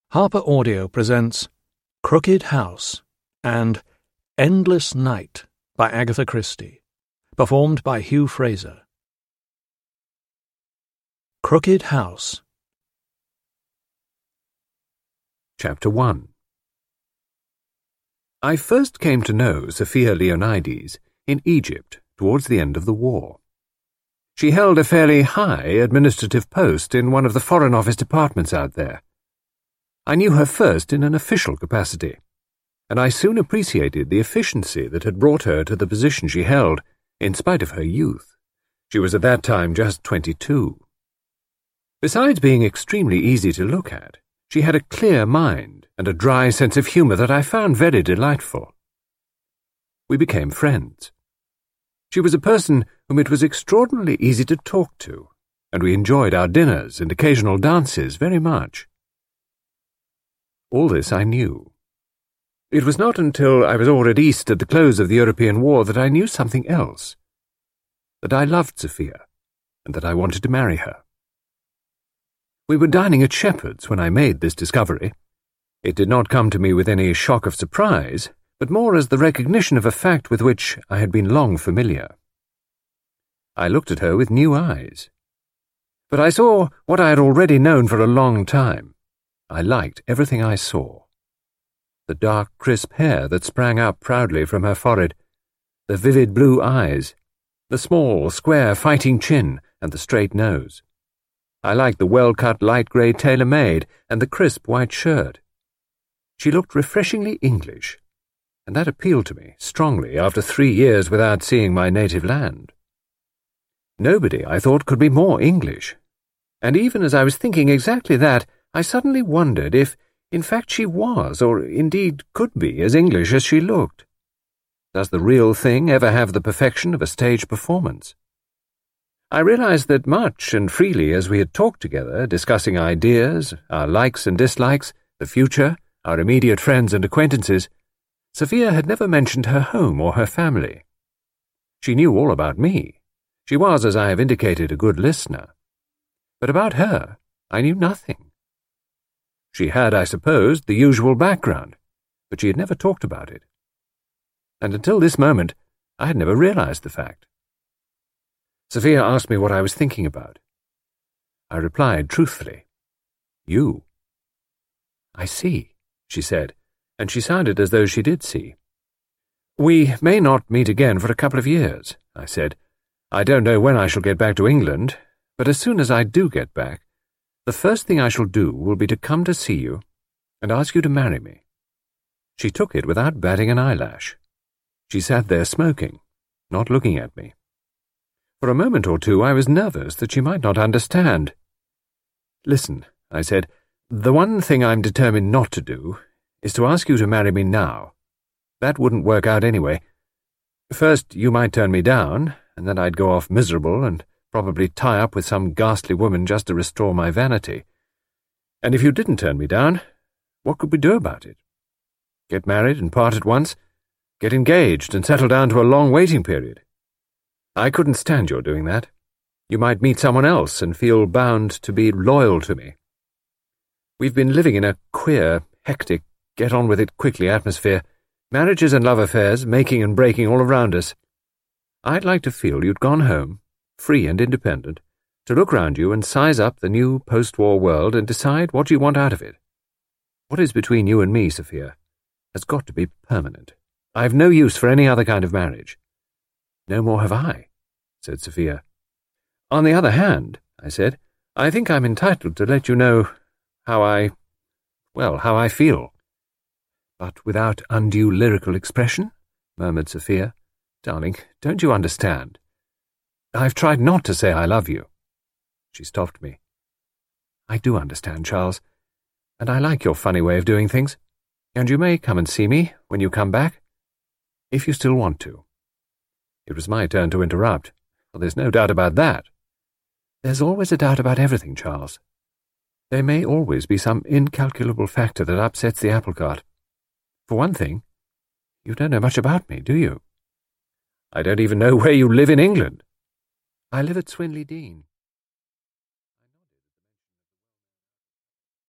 Harper Audio presents Crooked House and Endless Night by Agatha Christie, performed by Hugh Fraser. Crooked House. Chapter 1. I first came to know Sophia Leonides in Egypt towards the end of the war. She held a fairly high administrative post in one of the Foreign Office departments out there. I knew her first in an official capacity, and I soon appreciated the efficiency that had brought her to the position she held, in spite of her youth. She was at that time just 22. Besides being extremely easy to look at, she had a clear mind and a dry sense of humour that I found very delightful. We became friends. She was a person whom it was extraordinarily easy to talk to, and we enjoyed our dinners and occasional dances very much. All this I knew. It was not until I was over east at the close of the European War that I knew something else, that I loved Sophia, and that I wanted to marry her. We were dining at Shepherd's when I made this discovery. It did not come to me with any shock of surprise, but more as the recognition of a fact with which I had been long familiar. I looked at her with new eyes. But I saw what I had already known for a long time. I liked everything I saw. The dark, crisp hair that sprang up proudly from her forehead, the vivid blue eyes, the small, square, fighting chin, and the straight nose. I liked the well-cut light grey tailor-made and the crisp white shirt. She looked refreshingly English, and that appealed to me strongly after 3 years without seeing my native land. Nobody, I thought, could be more English, and even as I was thinking exactly that, I suddenly wondered if, in fact, she was, or indeed could be, as English as she looked. Does the real thing ever have the perfection of a stage performance? I realized that much and freely as we had talked together, discussing ideas, our likes and dislikes, the future, our immediate friends and acquaintances, Sophia had never mentioned her home or her family. She knew all about me. She was, as I have indicated, a good listener. But about her, I knew nothing. She had, I suppose, the usual background, but she had never talked about it. And until this moment, I had never realized the fact. Sophia asked me what I was thinking about. I replied truthfully, "You." "I see," she said, and she sounded as though she did see. "We may not meet again for a couple of years," I said. "I don't know when I shall get back to England, but as soon as I do get back, the first thing I shall do will be to come to see you and ask you to marry me." She took it without batting an eyelash. She sat there smoking, not looking at me. For a moment or two I was nervous that she might not understand. "Listen," I said, "the one thing I'm determined not to do is to ask you to marry me now. That wouldn't work out anyway. First you might turn me down, and then I'd go off miserable and probably tie up with some ghastly woman just to restore my vanity. And if you didn't turn me down, what could we do about it? Get married and part at once? Get engaged and settle down to a long waiting period? I couldn't stand your doing that. You might meet someone else and feel bound to be loyal to me. We've been living in a queer, hectic, get-on-with-it-quickly atmosphere, marriages and love affairs making and breaking all around us. I'd like to feel you'd gone home, free and independent, to look round you and size up the new post-war world and decide what you want out of it. What is between you and me, Sophia, has got to be permanent. I've no use for any other kind of marriage." "No more have I," said Sophia. "On the other hand," I said, "I think I'm entitled to let you know how I feel." "But without undue lyrical expression?" murmured Sophia. "Darling, don't you understand? I've tried not to say I love you." She stopped me. "I do understand, Charles, and I like your funny way of doing things, and you may come and see me when you come back, if you still want to." It was my turn to interrupt. "Well, there's no doubt about that." "There's always a doubt about everything, Charles. There may always be some incalculable factor that upsets the apple cart. For one thing, you don't know much about me, do you?" "I don't even know where you live in England." "I live at Swinley Dean."